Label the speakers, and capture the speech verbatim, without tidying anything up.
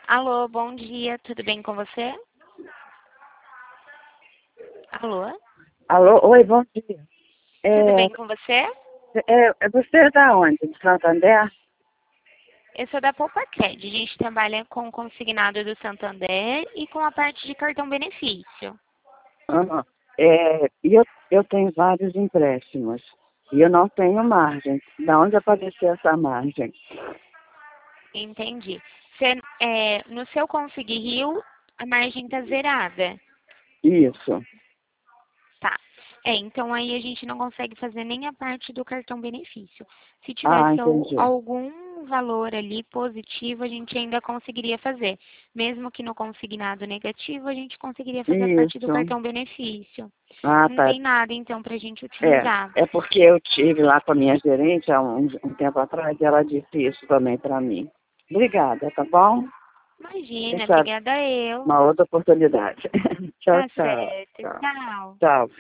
Speaker 1: Alô, bom dia, tudo bem com você? Alô,
Speaker 2: Alô, oi, bom dia.
Speaker 1: tudo
Speaker 2: É,
Speaker 1: bem com você?
Speaker 2: é, é você é da onde? De Santander?
Speaker 1: Eu sou da Poupaqued, a gente trabalha com o consignado do Santander e com a parte de cartão benefício.
Speaker 2: Aham. É, e eu, eu tenho vários empréstimos e eu não tenho margem. Da onde apareceu essa margem?
Speaker 1: Entendi. Você, é, no seu Consig Rio, a margem está zerada.
Speaker 2: Isso.
Speaker 1: Tá. É, então aí a gente não consegue fazer nem a parte do cartão benefício. Se
Speaker 2: Ah,
Speaker 1: tivesse al-
Speaker 2: entendi.
Speaker 1: algum valor ali positivo, a gente ainda conseguiria fazer. Mesmo que no consignado negativo, a gente conseguiria fazer a parte do
Speaker 2: Isso.
Speaker 1: cartão benefício.
Speaker 2: Ah,
Speaker 1: Não
Speaker 2: tá.
Speaker 1: tem nada então para a gente
Speaker 2: É,
Speaker 1: utilizar.
Speaker 2: é porque eu tive lá com a minha gerente há um, um tempo atrás e ela disse isso também para mim. Obrigada, tá bom?
Speaker 1: Imagina,
Speaker 2: Essa é
Speaker 1: obrigada eu.
Speaker 2: uma outra oportunidade. Tchau,
Speaker 1: Tá
Speaker 2: tchau.
Speaker 1: certo.
Speaker 2: Tchau.
Speaker 1: Tchau.
Speaker 2: Tchau.